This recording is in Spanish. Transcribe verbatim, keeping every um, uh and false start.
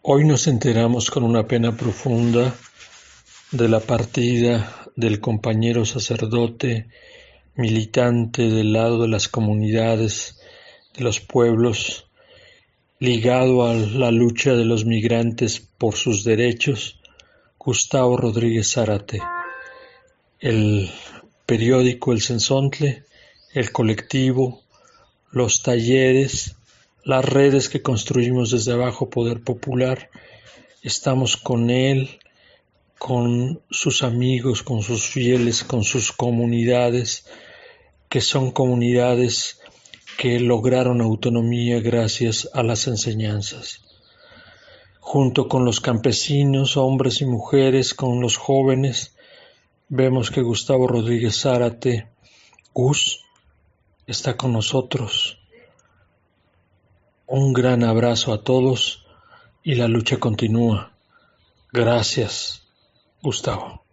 Hoy nos enteramos con una pena profunda de la partida del compañero sacerdote, militante del lado de las comunidades, de los pueblos, ligado a la lucha de los migrantes por sus derechos, Gustavo Rodríguez Zárate. El periódico El Cenzontle, el colectivo, los talleres, las redes que construimos desde abajo Poder Popular, estamos con él, con sus amigos, con sus fieles, con sus comunidades, que son comunidades que lograron autonomía gracias a las enseñanzas. Junto con los campesinos, hombres y mujeres, con los jóvenes, vemos que Gustavo Rodríguez Zárate, Gus, está con nosotros. Un gran abrazo a todos y la lucha continúa. Gracias, Gustavo.